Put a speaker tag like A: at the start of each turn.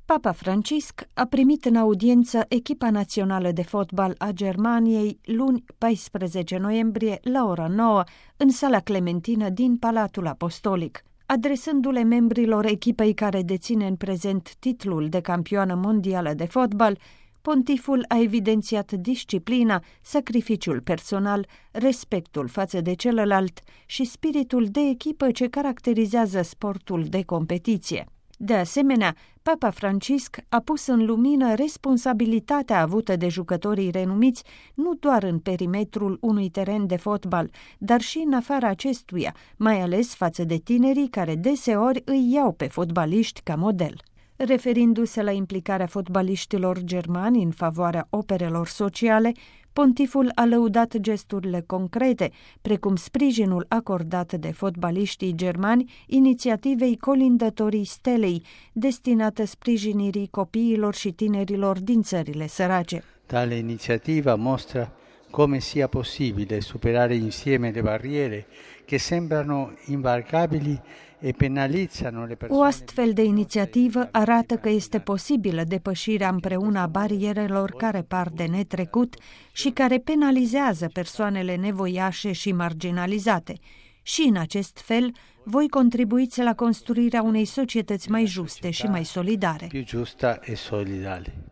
A: Papa Francisc a primit în audiență echipa națională de fotbal a Germaniei luni 14 noiembrie la ora 9 în sala Clementină din Palatul Apostolic. Adresându-le membrilor echipei care deține în prezent titlul de campioană mondială de fotbal, pontiful a evidențiat disciplina, sacrificiul personal, respectul față de celălalt și spiritul de echipă ce caracterizează sportul de competiție. De asemenea, Papa Francisc a pus în lumină responsabilitatea avută de jucătorii renumiți nu doar în perimetrul unui teren de fotbal, dar și în afara acestuia, mai ales față de tinerii care deseori îi iau pe fotbaliști ca model. Referindu-se la implicarea fotbaliștilor germani în favoarea operelor sociale, pontiful a lăudat gesturile concrete, precum sprijinul acordat de fotbaliștii germani inițiativei Colindătorii Stelei, destinată sprijinirii copiilor și tinerilor din țările sărace.
B: Tale inițiativa mostra come sia possibile superare insieme le barriere che sembrano invarcabili e penalizzano le persone.
A: O astfel de inițiativă arată că este posibilă depășirea împreună a barierelor care par de netrecut și care penalizează persoanele nevoiașe și marginalizate. Și în acest fel, voi contribuiți la construirea unei societăți mai juste și mai solidare.
B: Più giusta e solidale.